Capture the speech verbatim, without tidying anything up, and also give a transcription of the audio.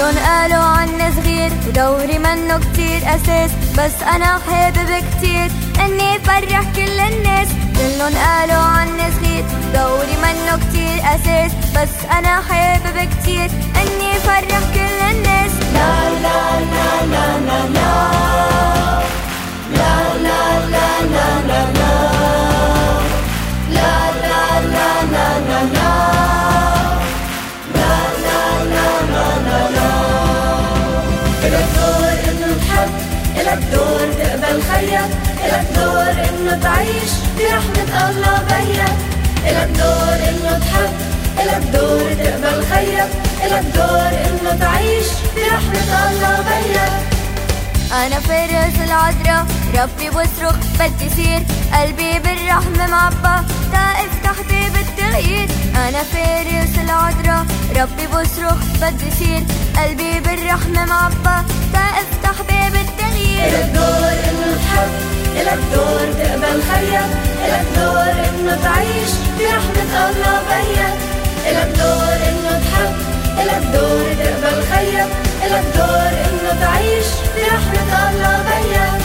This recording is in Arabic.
كلن قالوا عني صغير ودوري منه كتير أساس، بس أنا حابب كتير إني فرح كل الناس. كلن قالوا عني صغير دوري منه كتير أساس، بس أنا حابب كتير إني فرح كل الناس. لا لا لا لا لا لا لا لا لا لا لا لا لا لا لا لا لا لا إلك دور إنه تحب، إلك دور تقبل خيك، إلك دور إنه تعيش برحمة الله بيك. إلك دور إنه تحب، إلك دور تقبل خيك، إلك دور إنه تعيش برحمة الله بيك. أنا فارس العذراء ربي بصرخ بدي صير، قلبي بالرحمة معبى تا افتح باب التغيير. أنا فارس العذراء ربي بصرخ بدي صير، قلبي بالرحمة معبى تا افتح باب التغيير. إلك دور إنه تحب، إلك دور تقبل خيك، إلك دور إنه تعيش برحمة الله بيك. إلك دور إنه تحب، إلك دور تقبل خيك، إلك دور إنه تعيش برحمة الله بيك.